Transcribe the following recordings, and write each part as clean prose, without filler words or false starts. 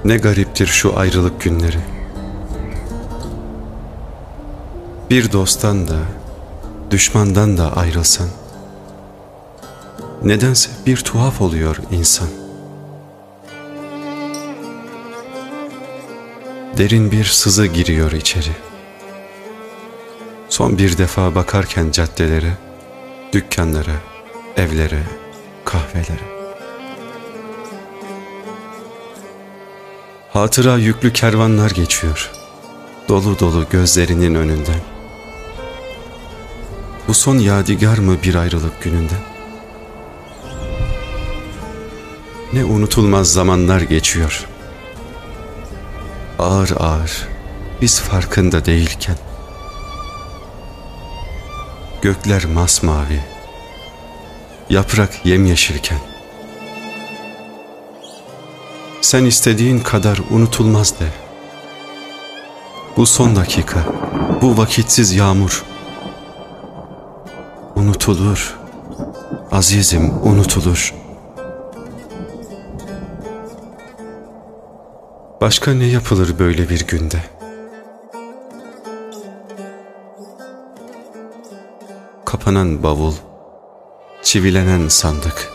Ne gariptir şu ayrılık günleri. Bir dosttan da, düşmandan da ayrılsan, nedense bir tuhaf oluyor insan. Derin bir sızı giriyor içeri. Son bir defa bakarken caddelere, dükkanlara, evlere, kahvelere. Hatıra yüklü kervanlar geçiyor, dolu dolu gözlerinin önünden. Bu son yadigar mı bir ayrılık gününden? Ne unutulmaz zamanlar geçiyor. Ağır ağır, biz farkında değilken. Gökler masmavi, yaprak yemyeşilken. Sen istediğin kadar unutulmaz de. Bu son dakika, bu vakitsiz yağmur unutulur, azizim unutulur. Başka ne yapılır böyle bir günde? Kapanan bavul, çivilenen sandık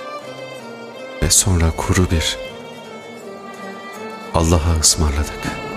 ve sonra kuru bir Allah'a ısmarladık.